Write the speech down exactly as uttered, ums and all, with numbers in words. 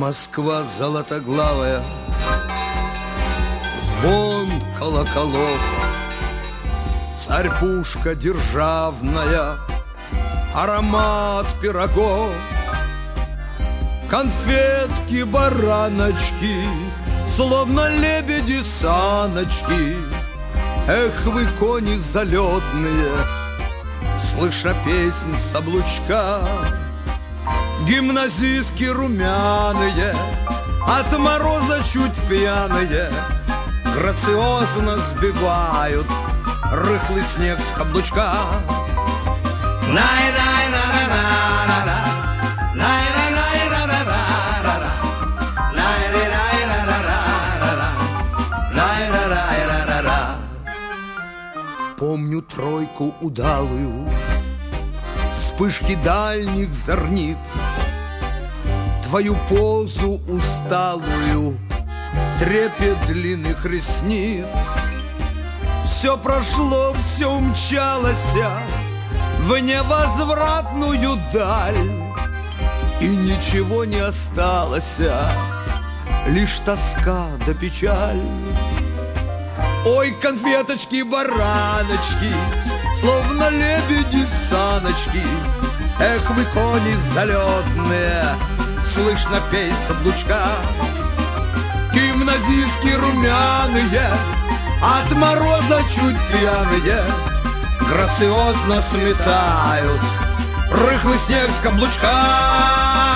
Москва золотоглавая, звон колоколов, царь-пушка державная, аромат пирогов, конфетки, бараночки, словно лебеди-саночки. Эх, вы, кони залетные, слыша песнь с облучка, гимназистки румяные, от мороза чуть пьяные, грациозно сбивают рыхлый снег с каблучка. Помню тройку удалую, вспышки дальних зорниц, твою позу усталую, трепет длинных ресниц. Все прошло, все умчалось в невозвратную даль, и ничего не осталось, лишь тоска да печаль. Ой, конфеточки, бараночки, словно лебеди-саночки. Эх, вы, кони залетные, слышно песнь с облучка. Гимназистки румяные, от мороза чуть пьяные, грациозно сметают рыхлый снег с каблучка.